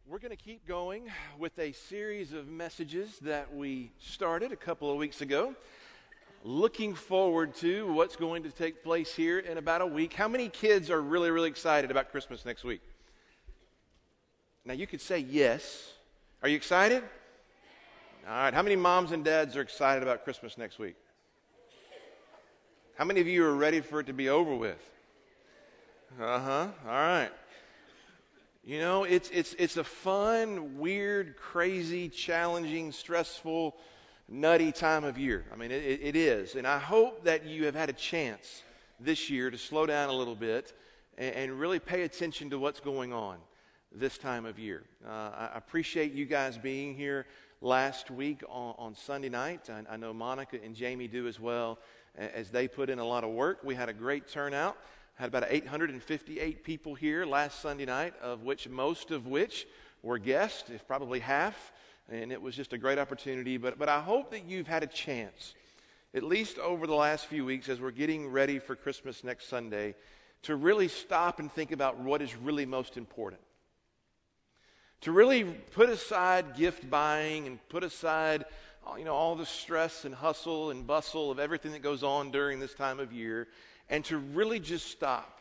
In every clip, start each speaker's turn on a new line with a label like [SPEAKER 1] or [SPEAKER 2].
[SPEAKER 1] We're going to keep going with a series of messages that we started a couple of weeks ago. Looking forward to what's going to take place here in about a week. How many kids are really excited about Christmas next week? Now you could say yes. Are you excited? All right. How many moms and dads are excited about Christmas next week? How many of you are ready for it to be over with? All right. You know, it's a fun, weird, crazy, challenging, stressful, nutty time of year. I mean, it is. And I hope that you have had a chance this year to slow down a little bit and really pay attention to what's going on this time of year. I appreciate you guys being here last week on Sunday night. I know Monica and Jamie do as well, as they put in a lot of work. We had a great turnout. Had about 858 people here last Sunday night, most of which were guests, if probably half, and it was just a great opportunity. But I hope that you've had a chance, at least over the last few weeks as we're getting ready for Christmas next Sunday, to really stop and think about what is really most important. To really put aside gift buying and put aside all the stress and hustle and bustle of everything that goes on during this time of year, and to really just stop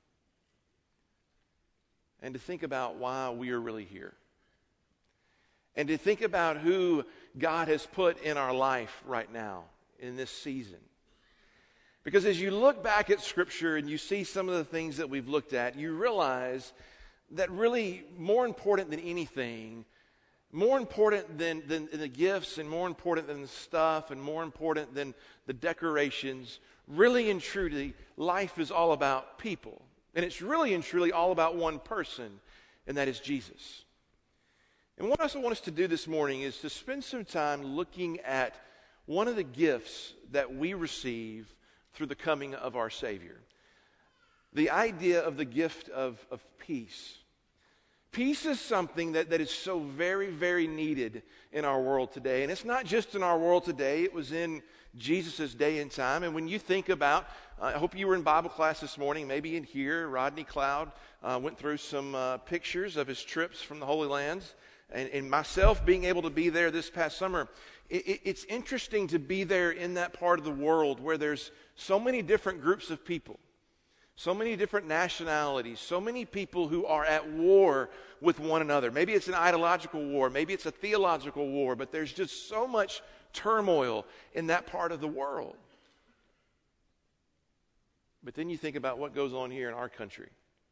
[SPEAKER 1] and to think about why we are really here. And to think about who God has put in our life right now in this season. Because as you look back at Scripture and you see some of the things that we've looked at, you realize that really more important than anything, more important than the gifts and more important than the stuff and more important than the decorations, really and truly, life is all about people. And it's really and truly all about one person, and that is Jesus. And what I also want us to do this morning is to spend some time looking at one of the gifts that we receive through the coming of our Savior. The idea of the gift of peace. Peace is something that is so very needed in our world today. And it's not just in our world today. It was in Jesus' day and time. And when you think about, I hope you were in Bible class this morning, maybe in here, Rodney Cloud went through some pictures of his trips from the Holy Lands. And myself being able to be there this past summer, it's interesting to be there in that part of the world where there's so many different groups of people. So many different nationalities, so many people who are at war with one another. Maybe it's an ideological war, maybe it's a theological war, but there's just so much turmoil in that part of the world. But then you think about what goes on here in our country,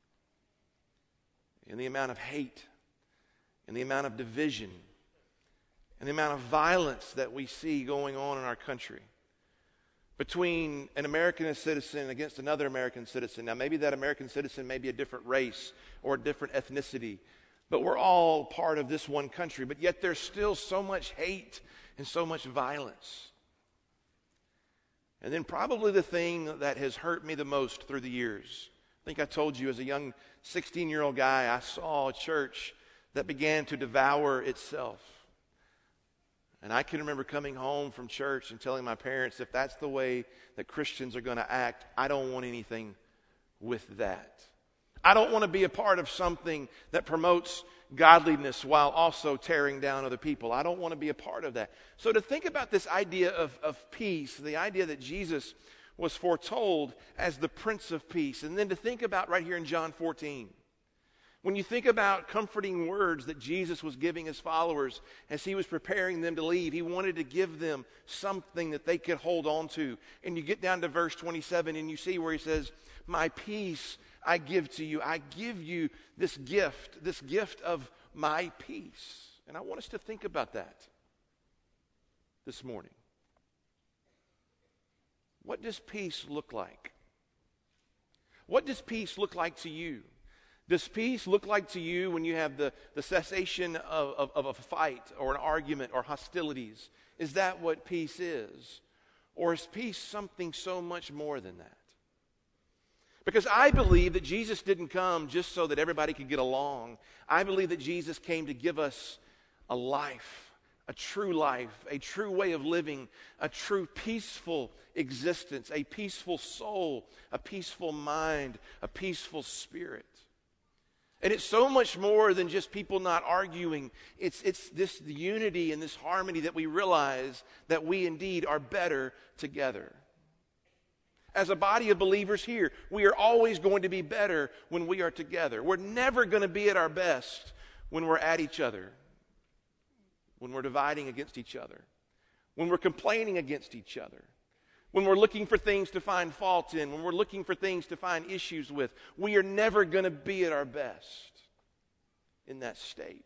[SPEAKER 1] and the amount of hate, and the amount of division, and the amount of violence that we see going on in our country. Between an American citizen against another American citizen. Now, maybe that American citizen may be a different race or a different ethnicity, but we're all part of this one country. But yet there's still so much hate and so much violence. And then probably the thing that has hurt me the most through the years. I think I told you as a young 16-year-old guy, I saw a church that began to devour itself. And I can remember coming home from church and telling my parents, if that's the way that Christians are going to act, I don't want anything with that. I don't want to be a part of something that promotes godliness while also tearing down other people. I don't want to be a part of that. So to think about this idea of peace, the idea that Jesus was foretold as the Prince of Peace, and then to think about right here in John 14, when you think about comforting words that Jesus was giving his followers as he was preparing them to leave, he wanted to give them something that they could hold on to. And you get down to verse 27 and you see where he says, "My peace I give to you. I give you this gift of my peace." And I want us to think about that this morning. What does peace look like? What does peace look like to you? Does peace look like to you when you have the cessation of a fight or an argument or hostilities? Is that what peace is? Or is peace something so much more than that? Because I believe that Jesus didn't come just so that everybody could get along. I believe that Jesus came to give us a life, a true way of living, a true peaceful existence, a peaceful soul, a peaceful mind, a peaceful spirit. And it's so much more than just people not arguing. It's this unity and this harmony that we realize that we indeed are better together. As a body of believers here, we are always going to be better when we are together. We're never going to be at our best when we're at each other, when we're dividing against each other, when we're complaining against each other, when we're looking for things to find fault in, when we're looking for things to find issues with. We are never going to be at our best in that state.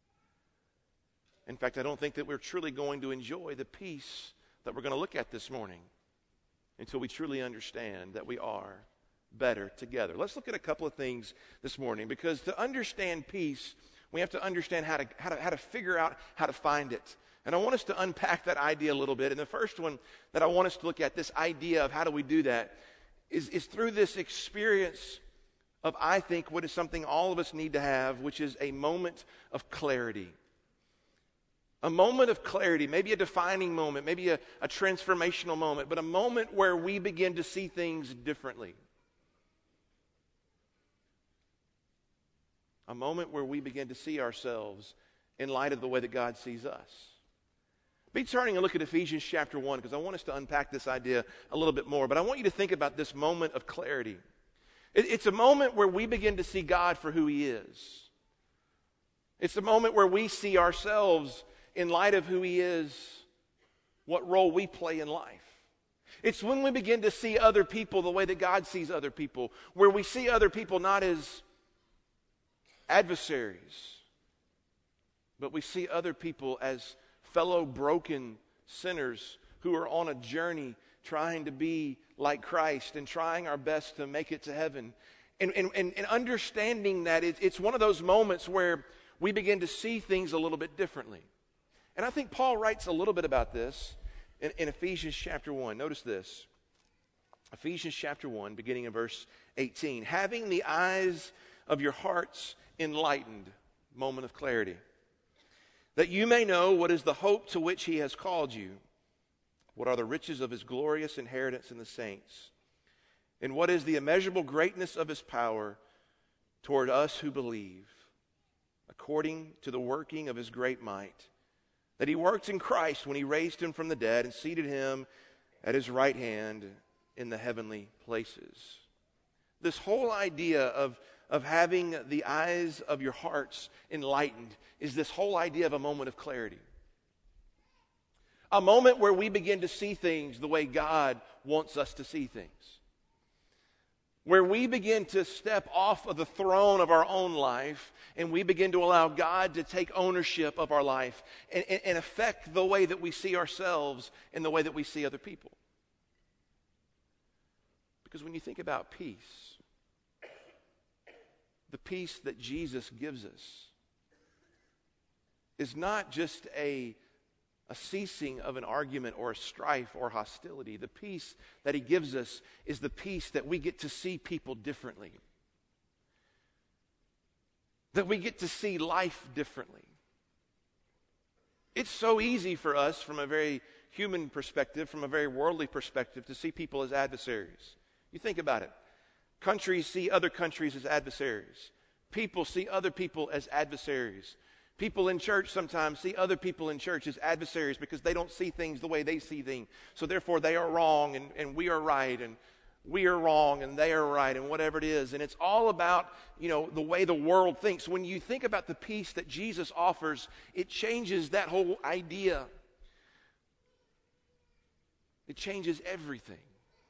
[SPEAKER 1] In fact, I don't think that we're truly going to enjoy the peace that we're going to look at this morning until we truly understand that we are better together. Let's look at a couple of things this morning, because to understand peace, we have to understand how to figure out how to find it. And I want us to unpack that idea a little bit. And the first one that I want us to look at, this idea of how do we do that, is through this experience of, I think, what is something all of us need to have, which is a moment of clarity. A moment of clarity, maybe a defining moment, maybe a transformational moment, but a moment where we begin to see things differently. A moment where we begin to see ourselves in light of the way that God sees us. Be turning and look at Ephesians chapter 1, because I want us to unpack this idea a little bit more. But I want you to think about this moment of clarity. It's a moment where we begin to see God for who He is. It's a moment where we see ourselves in light of who He is, what role we play in life. It's when we begin to see other people the way that God sees other people, where we see other people not as adversaries, but we see other people as fellow broken sinners who are on a journey trying to be like Christ and trying our best to make it to heaven. And understanding that it's one of those moments where we begin to see things a little bit differently. And I think Paul writes a little bit about this in Ephesians chapter 1. Notice this. Ephesians chapter 1, beginning in verse 18. Having the eyes of your hearts enlightened, moment of clarity, that you may know what is the hope to which He has called you, what are the riches of His glorious inheritance in the saints, and what is the immeasurable greatness of His power toward us who believe, according to the working of His great might, that He worked in Christ when He raised Him from the dead and seated Him at His right hand in the heavenly places. This whole idea of having the eyes of your hearts enlightened is this whole idea of a moment of clarity. A moment where we begin to see things the way God wants us to see things. Where we begin to step off of the throne of our own life and we begin to allow God to take ownership of our life and affect the way that we see ourselves and the way that we see other people. Because when you think about peace, the peace that Jesus gives us is not just a ceasing of an argument or a strife or hostility. The peace that He gives us is the peace that we get to see people differently. That we get to see life differently. It's so easy for us from a very human perspective, from a very worldly perspective, to see people as adversaries. You think about it. Countries see other countries as adversaries. People see other people as adversaries. People in church sometimes see other people in church as adversaries because they don't see things the way they see things. So therefore they are wrong and we are right, and we are wrong and they are right, and whatever it is. And it's all about, the way the world thinks. When you think about the peace that Jesus offers, it changes that whole idea. It changes everything.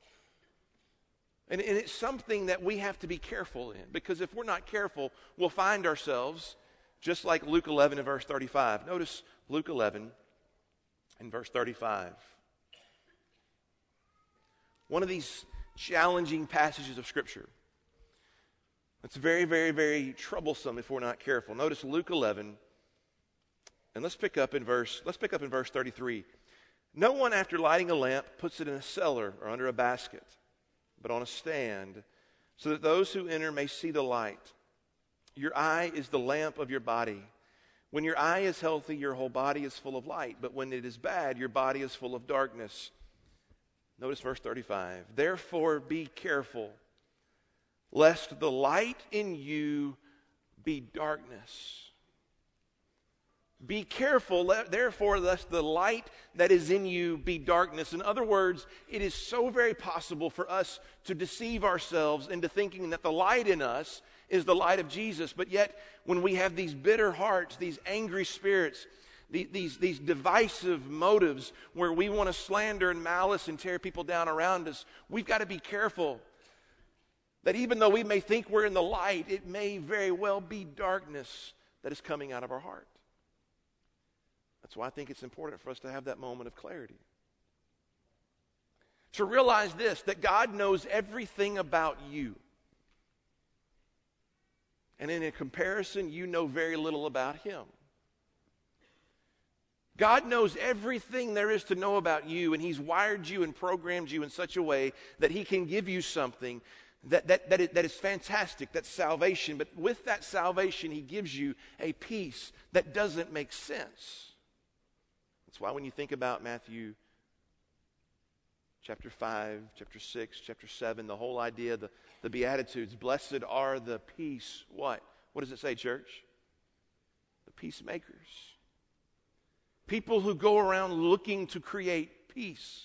[SPEAKER 1] And it's something that we have to be careful in, because if we're not careful, we'll find ourselves just like Luke 11 and verse 35. Notice Luke 11 and verse 35. One of these challenging passages of Scripture. It's very, very, very troublesome if we're not careful. Notice Luke 11, and let's pick up in verse 33. No one, after lighting a lamp, puts it in a cellar or under a basket, but on a stand, so that those who enter may see the light. Your eye is the lamp of your body. When your eye is healthy, your whole body is full of light. But when it is bad, your body is full of darkness. Notice verse 35. Therefore be careful, lest the light in you be darkness. Be careful, therefore, lest the light that is in you be darkness. In other words, it is so very possible for us to deceive ourselves into thinking that the light in us is the light of Jesus. But yet, when we have these bitter hearts, these angry spirits, these divisive motives where we want to slander and malice and tear people down around us, we've got to be careful that even though we may think we're in the light, it may very well be darkness that is coming out of our heart. That's why I think it's important for us to have that moment of clarity. To realize this, that God knows everything about you. And in a comparison, you know very little about Him. God knows everything there is to know about you, and He's wired you and programmed you in such a way that He can give you something that is fantastic, that's salvation. But with that salvation, He gives you a peace that doesn't make sense. That's why when you think about Matthew chapter 5, chapter 6, chapter 7, the whole idea, the Beatitudes, blessed are the peace, what? What does it say, church? The peacemakers. People who go around looking to create peace.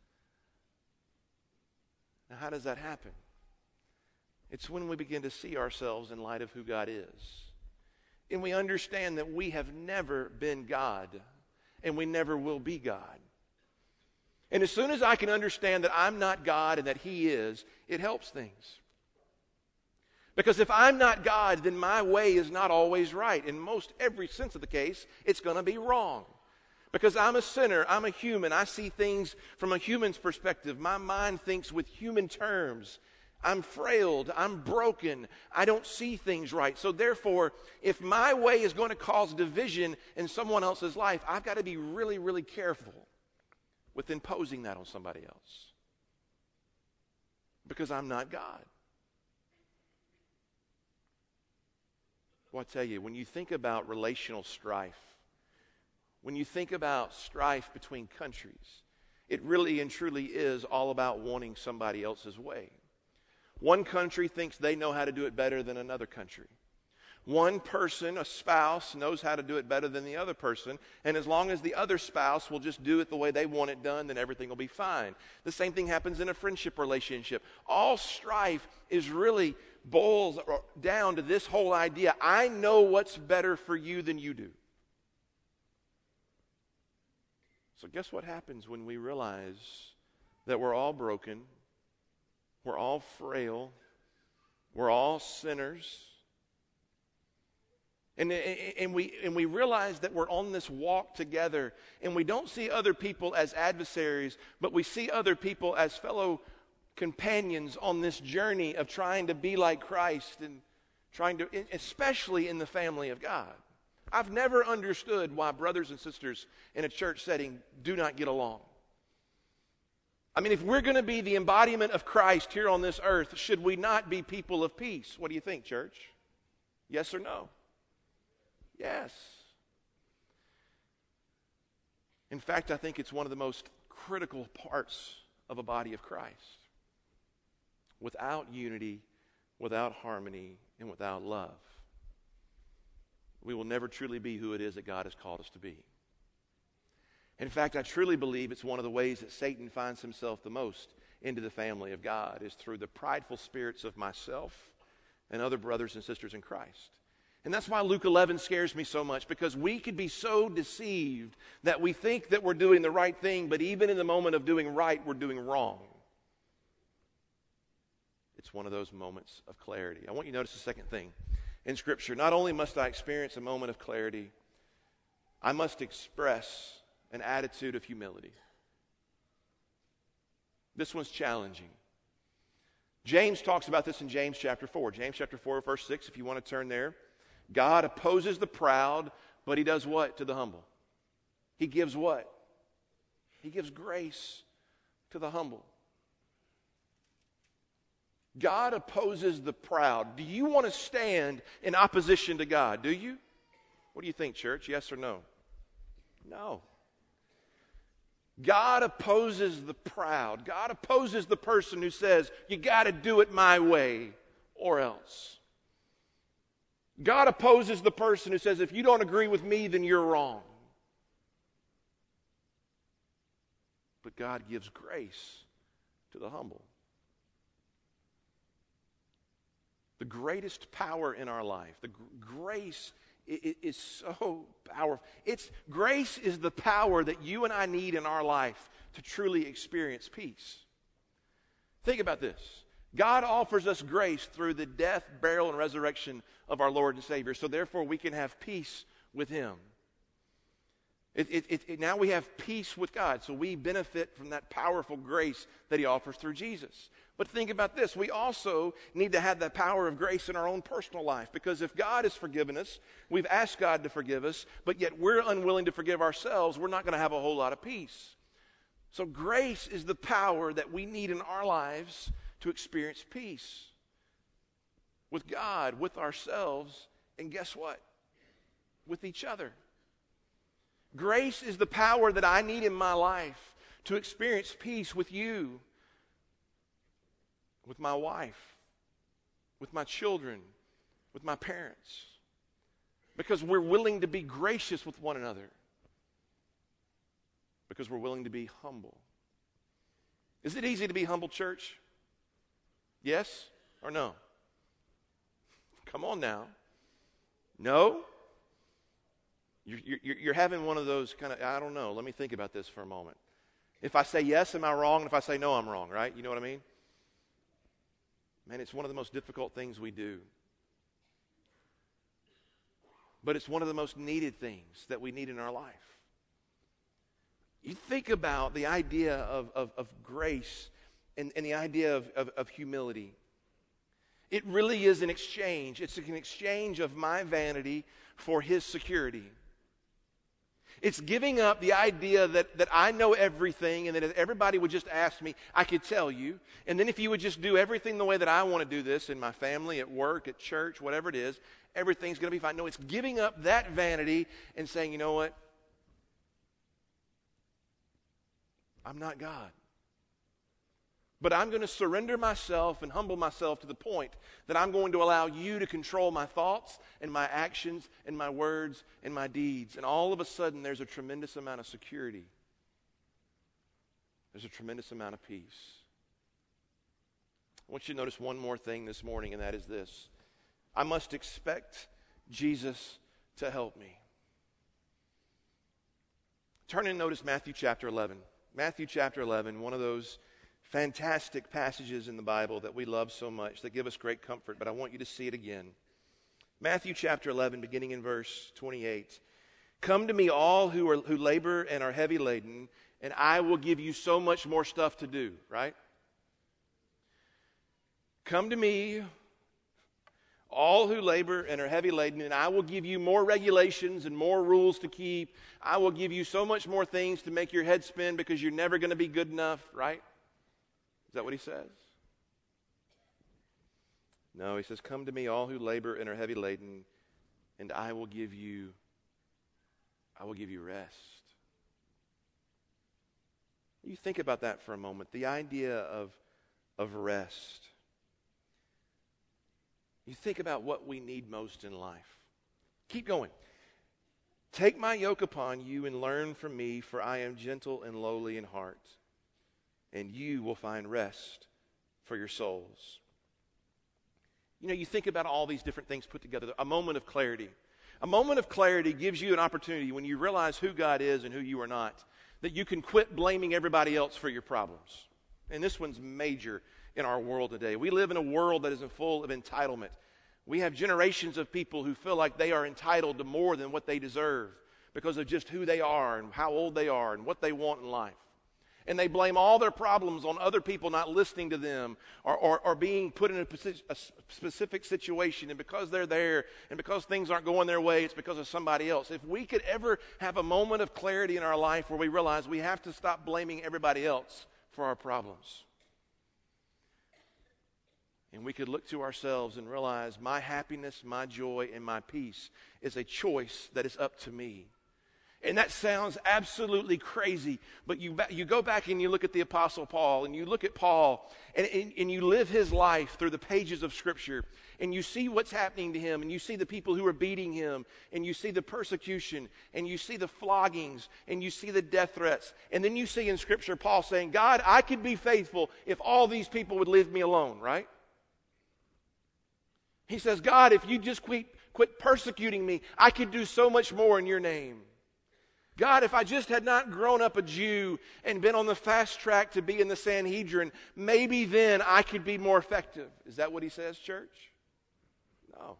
[SPEAKER 1] Now, how does that happen? It's when we begin to see ourselves in light of who God is. And we understand that we have never been God. And we never will be God. And as soon as I can understand that I'm not God and that He is, it helps things. Because if I'm not God, then my way is not always right. In most every sense of the case, it's going to be wrong. Because I'm a sinner, I'm a human, I see things from a human's perspective. My mind thinks with human terms. I'm frail, I'm broken, I don't see things right. So therefore, if my way is going to cause division in someone else's life, I've got to be really, really careful with imposing that on somebody else. Because I'm not God. Well, I tell you, when you think about relational strife, when you think about strife between countries, it really and truly is all about wanting somebody else's way. One country thinks they know how to do it better than another country. One person, a spouse, knows how to do it better than the other person, and as long as the other spouse will just do it the way they want it done, then everything will be fine. The same thing happens in a friendship relationship. All strife is really boils down to this whole idea: I know what's better for you than you do. So guess what happens when we realize that we're all broken, we're all frail, we're all sinners, and we realize that we're on this walk together, and we don't see other people as adversaries, but we see other people as fellow companions on this journey of trying to be like Christ, and trying to, especially in the family of God. I've never understood why brothers and sisters in a church setting do not get along. I mean, if we're going to be the embodiment of Christ here on this earth, should we not be people of peace? What do you think, church? Yes or no? Yes. In fact, I think it's one of the most critical parts of a body of Christ. Without unity, without harmony, and without love, we will never truly be who it is that God has called us to be. In fact, I truly believe it's one of the ways that Satan finds himself the most into the family of God is through the prideful spirits of myself and other brothers and sisters in Christ. And that's why Luke 11 scares me so much, because we could be so deceived that we think that we're doing the right thing, but even in the moment of doing right, we're doing wrong. It's one of those moments of clarity. I want you to notice the second thing in Scripture. Not only must I experience a moment of clarity, I must express an attitude of humility. This one's challenging. James talks about this in James chapter 4. James chapter 4, verse 6, if you want to turn there. God opposes the proud, but He does what to the humble? He gives what? He gives grace to the humble. God opposes the proud. Do you want to stand in opposition to God? Do you? What do you think, church? Yes or no? No. God opposes the proud. God opposes the person who says, you got to do it my way or else. God opposes the person who says, if you don't agree with me, then you're wrong. But God gives grace to the humble. The greatest power in our life, the grace is so powerful. Grace is the power that you and I need in our life to truly experience peace. Think about this. God offers us grace through the death, burial, and resurrection of our Lord and Savior. So therefore we can have peace with Him. Now we have peace with God. So we benefit from that powerful grace that He offers through Jesus. But think about this. We also need to have that power of grace in our own personal life. Because if God has forgiven us, we've asked God to forgive us, but yet we're unwilling to forgive ourselves, we're not going to have a whole lot of peace. So grace is the power that we need in our lives to experience peace with God, with ourselves, and guess what? With each other. Grace is the power that I need in my life to experience peace with you, with my wife, with my children, with my parents. Because we're willing to be gracious with one another. Because we're willing to be humble. Is it easy to be humble, church? Yes or no? Come on now. No? You're having one of those kind of, I don't know, let me think about this for a moment. If I say yes, am I wrong? And if I say no, I'm wrong, right? You know what I mean? Man, it's one of the most difficult things we do. But it's one of the most needed things that we need in our life. You think about the idea of grace and the idea of humility. It really is an exchange. It's an exchange of my vanity for His security. It's giving up the idea that I know everything and that if everybody would just ask me, I could tell you. And then if you would just do everything the way that I want to do this in my family, at work, at church, whatever it is, everything's going to be fine. No, it's giving up that vanity and saying, you know what? I'm not God. But I'm going to surrender myself and humble myself to the point that I'm going to allow you to control my thoughts and my actions and my words and my deeds. And all of a sudden, there's a tremendous amount of security. There's a tremendous amount of peace. I want you to notice one more thing this morning, and that is this. I must expect Jesus to help me. Turn and notice Matthew chapter 11. Matthew chapter 11, one of those fantastic passages in the Bible that we love so much, that give us great comfort, but I want you to see it again. Matthew chapter 11, beginning in verse 28. Come to me all who labor and are heavy laden, and I will give you so much more stuff to do, right? Come to me, all who labor and are heavy laden, and I will give you more regulations and more rules to keep. I will give you so much more things to make your head spin because you're never going to be good enough, right? Is that what He says? No, He says, come to me all who labor and are heavy laden, and I will give you rest. You think about that for a moment, the idea of rest. You think about what we need most in life. Keep going. Take my yoke upon you and learn from me, for I am gentle and lowly in heart, and you will find rest for your souls. You know, you think about all these different things put together. A moment of clarity. A moment of clarity gives you an opportunity when you realize who God is and who you are not, that you can quit blaming everybody else for your problems. And this one's major in our world today. We live in a world that is full of entitlement. We have generations of people who feel like they are entitled to more than what they deserve because of just who they are and how old they are and what they want in life. And they blame all their problems on other people not listening to them or being put in a specific situation. And because they're there and because things aren't going their way, it's because of somebody else. If we could ever have a moment of clarity in our life where we realize we have to stop blaming everybody else for our problems. And we could look to ourselves and realize my happiness, my joy, and my peace is a choice that is up to me. And that sounds absolutely crazy, but you go back and you look at the Apostle Paul, and you look at Paul, and you live his life through the pages of Scripture, and you see what's happening to him, and you see the people who are beating him, and you see the persecution, and you see the floggings, and you see the death threats, and then you see in Scripture Paul saying, God, I could be faithful if all these people would leave me alone, right? He says, God, if you just quit persecuting me, I could do so much more in your name. God, if I just had not grown up a Jew and been on the fast track to be in the Sanhedrin, maybe then I could be more effective. Is that what he says, church? No.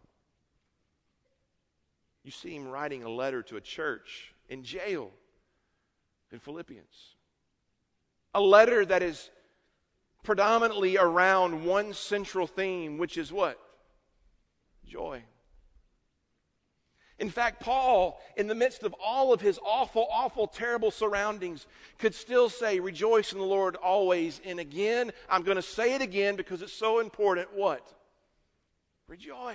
[SPEAKER 1] You see him writing a letter to a church in jail in Philippians. A letter that is predominantly around one central theme, which is what? Joy. In fact, Paul, in the midst of all of his awful, awful, terrible surroundings, could still say, rejoice in the Lord always. And again, I'm going to say it again because it's so important. What? Rejoice.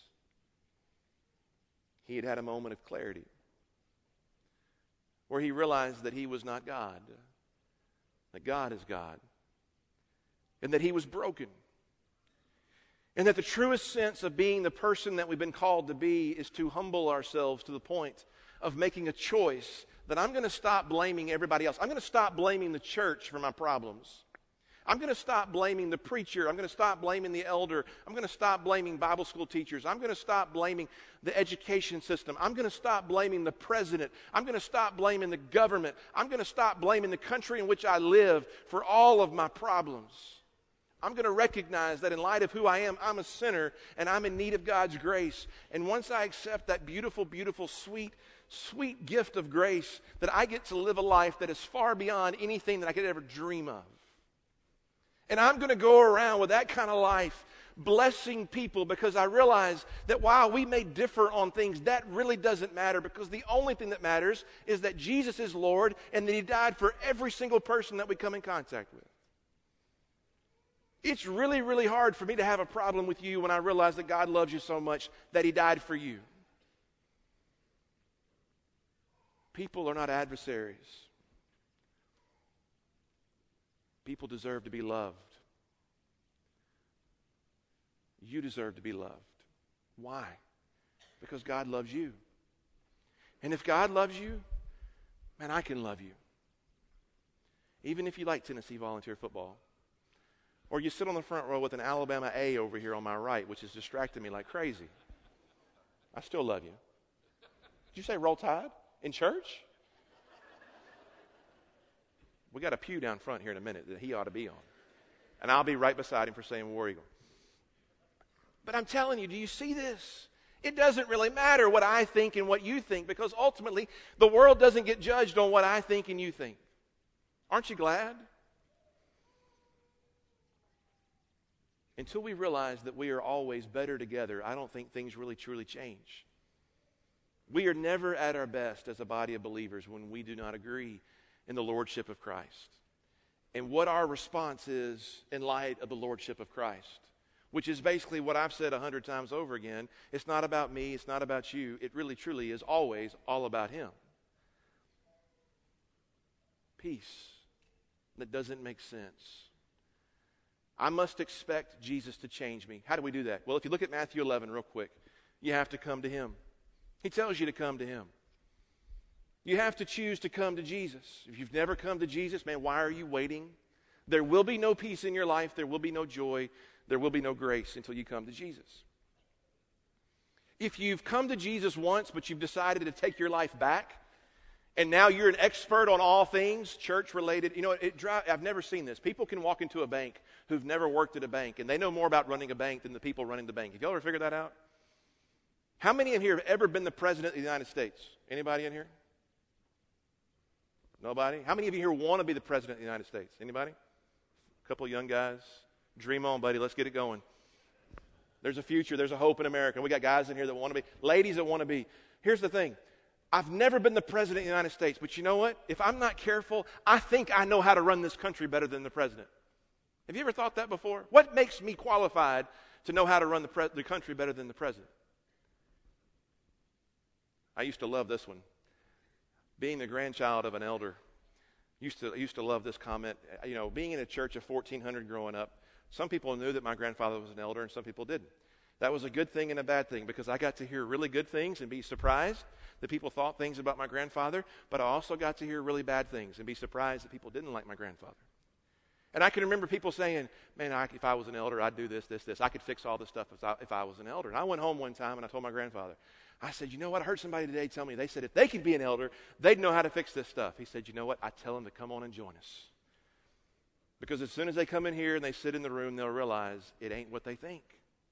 [SPEAKER 1] He had had a moment of clarity where he realized that he was not God, that God is God, and that he was broken. And that the truest sense of being the person that we've been called to be is to humble ourselves to the point of making a choice that I'm going to stop blaming everybody else. I'm going to stop blaming the church for my problems. I'm going to stop blaming the preacher. I'm going to stop blaming the elder. I'm going to stop blaming Bible school teachers. I'm going to stop blaming the education system. I'm going to stop blaming the president. I'm going to stop blaming the government. I'm going to stop blaming the country in which I live for all of my problems. I'm going to recognize that in light of who I am, I'm a sinner and I'm in need of God's grace. And once I accept that beautiful, beautiful, sweet, sweet gift of grace, that I get to live a life that is far beyond anything that I could ever dream of. And I'm going to go around with that kind of life, blessing people, because I realize that while we may differ on things, that really doesn't matter, because the only thing that matters is that Jesus is Lord and that He died for every single person that we come in contact with. It's really, really hard for me to have a problem with you when I realize that God loves you so much that He died for you. People are not adversaries. People deserve to be loved. You deserve to be loved. Why? Because God loves you. And if God loves you, man, I can love you. Even if you like Tennessee volunteer football. Or you sit on the front row with an Alabama A over here on my right, which is distracting me like crazy. I still love you. Did you say Roll Tide in church? We got a pew down front here in a minute that he ought to be on. And I'll be right beside him for saying War Eagle. But I'm telling you, do you see this? It doesn't really matter what I think and what you think, because ultimately the world doesn't get judged on what I think and you think. Aren't you glad? Until we realize that we are always better together, I don't think things really truly change. We are never at our best as a body of believers when we do not agree in the Lordship of Christ. And what our response is in light of the Lordship of Christ, which is basically what I've said 100 times over again. It's not about me, it's not about you. It really truly is always all about Him. Peace that doesn't make sense. I must expect Jesus to change me. How do we do that? Well, if you look at Matthew 11 real quick, you have to come to Him. He tells you to come to Him. You have to choose to come to Jesus. If you've never come to Jesus, man, why are you waiting? There will be no peace in your life. There will be no joy. There will be no grace until you come to Jesus. If you've come to Jesus once, but you've decided to take your life back, and now you're an expert on all things church-related. You know, I've never seen this. People can walk into a bank who've never worked at a bank, and they know more about running a bank than the people running the bank. Have y'all ever figured that out? How many in here have ever been the President of the United States? Anybody in here? Nobody? How many of you here want to be the President of the United States? Anybody? A couple of young guys. Dream on, buddy. Let's get it going. There's a future. There's a hope in America. We got guys in here that want to be, ladies that want to be. Here's the thing. I've never been the President of the United States, but you know what? If I'm not careful, I think I know how to run this country better than the President. Have you ever thought that before? What makes me qualified to know how to run the country better than the President? I used to love this one. Being the grandchild of an elder, used to love this comment. You know, being in a church of 1,400 growing up, some people knew that my grandfather was an elder and some people didn't. That was a good thing and a bad thing because I got to hear really good things and be surprised that people thought things about my grandfather, but I also got to hear really bad things and be surprised that people didn't like my grandfather. And I can remember people saying, man, if I was an elder, I'd do this. I could fix all this stuff if I was an elder. And I went home one time and I told my grandfather, I said, you know what? I heard somebody today tell me, they said if they could be an elder, they'd know how to fix this stuff. He said, you know what? I tell them to come on and join us. Because as soon as they come in here and they sit in the room, they'll realize it ain't what they think.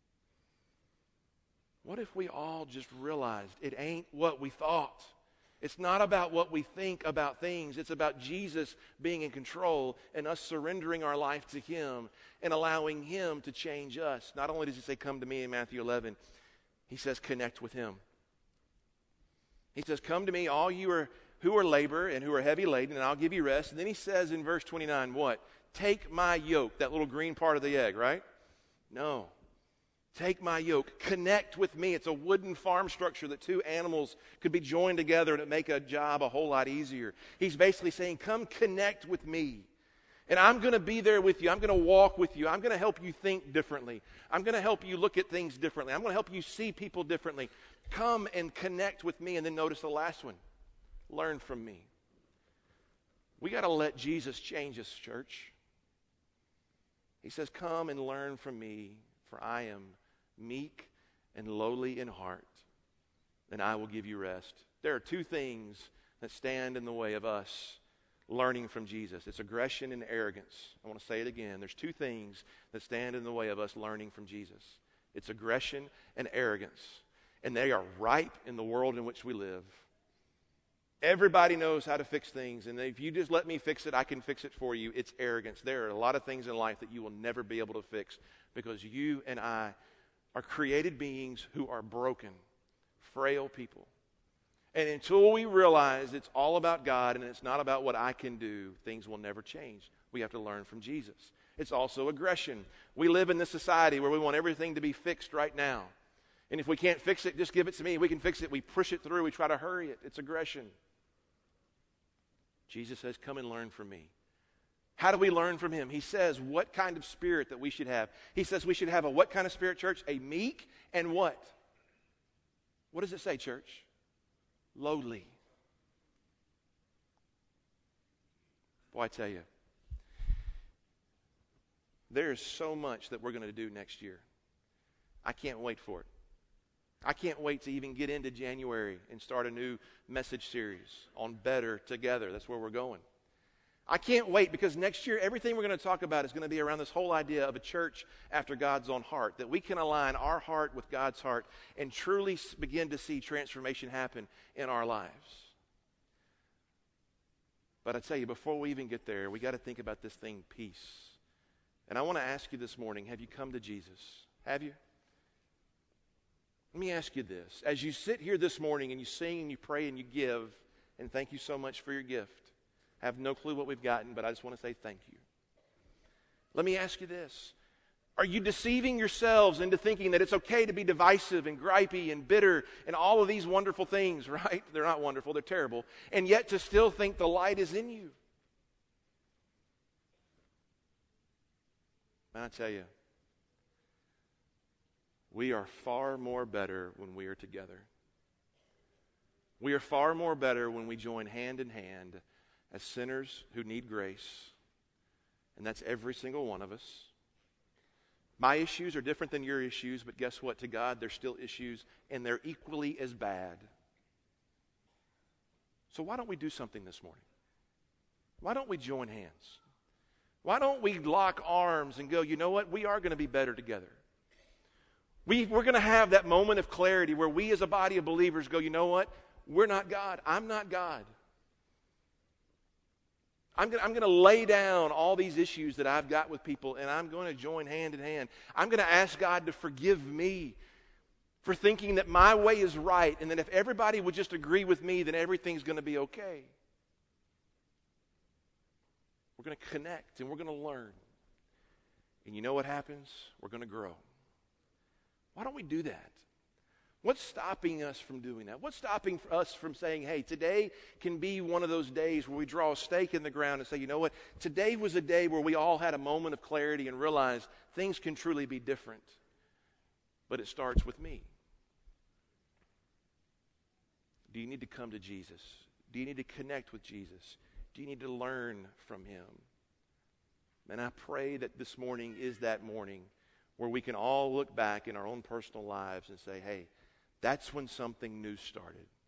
[SPEAKER 1] What if we all just realized it ain't what we thought? It's not about what we think about things. It's about Jesus being in control and us surrendering our life to Him and allowing Him to change us. Not only does He say, come to me in Matthew 11, He says, connect with Him. He says, come to me, all you who are labor and who are heavy laden, and I'll give you rest. And then He says in verse 29, what? Take my yoke, that little green part of the egg, right? No. Take my yoke. Connect with me. It's a wooden farm structure that two animals could be joined together to make a job a whole lot easier. He's basically saying, come connect with me. And I'm going to be there with you. I'm going to walk with you. I'm going to help you think differently. I'm going to help you look at things differently. I'm going to help you see people differently. Come and connect with me. And then notice the last one. Learn from me. We got to let Jesus change us, church. He says, come and learn from me, for I am meek and lowly in heart, and I will give you rest. There are two things that stand in the way of us learning from Jesus. It's aggression and arrogance. I want to say it again. There's two things that stand in the way of us learning from Jesus. It's aggression and arrogance, and they are ripe in the world in which we live. Everybody knows how to fix things, and if you just let me fix it, I can fix it for you. It's arrogance. There are a lot of things in life that you will never be able to fix because you and I are created beings who are broken, frail people. And until we realize it's all about God and it's not about what I can do, things will never change. We have to learn from Jesus. It's also aggression. We live in this society where we want everything to be fixed right now. And if we can't fix it, just give it to me. We can fix it. We push it through. We try to hurry it. It's aggression. Jesus says, come and learn from me. How do we learn from Him? He says what kind of spirit that we should have. He says we should have a what kind of spirit, church? A meek and what? What does it say, church? Lowly. Boy, I tell you, there is so much that we're going to do next year. I can't wait for it. I can't wait to even get into January and start a new message series on Better Together. That's where we're going. I can't wait because next year everything we're going to talk about is going to be around this whole idea of a church after God's own heart, that we can align our heart with God's heart and truly begin to see transformation happen in our lives. But I tell you, before we even get there, we got to think about this thing, peace. And I want to ask you this morning, have you come to Jesus? Have you? Let me ask you this. As you sit here this morning and you sing and you pray and you give, and thank you so much for your gift. I have no clue what we've gotten, but I just want to say thank you. Let me ask you this. Are you deceiving yourselves into thinking that it's okay to be divisive and gripey and bitter and all of these wonderful things, right? They're not wonderful, they're terrible. And yet to still think the light is in you. And I tell you, we are far more better when we are together. We are far more better when we join hand in hand as sinners who need grace. And that's every single one of us. My issues are different than your issues, but guess what? To God, they're still issues, and they're equally as bad. So why don't we do something this morning? Why don't we join hands? Why don't we lock arms and go, you know what? We are going to be better together. We're going to have that moment of clarity where we as a body of believers go, you know what? We're not God. I'm not God. I'm going to lay down all these issues that I've got with people, and I'm going to join hand in hand. I'm going to ask God to forgive me for thinking that my way is right, and that if everybody would just agree with me, then everything's going to be okay. We're going to connect, and we're going to learn. And you know what happens? We're going to grow. Why don't we do that? What's stopping us from doing that? What's stopping us from saying, hey, today can be one of those days where we draw a stake in the ground and say, you know what? Today was a day where we all had a moment of clarity and realized things can truly be different. But it starts with me. Do you need to come to Jesus? Do you need to connect with Jesus? Do you need to learn from him? And I pray that this morning is that morning where we can all look back in our own personal lives and say, hey, that's when something new started.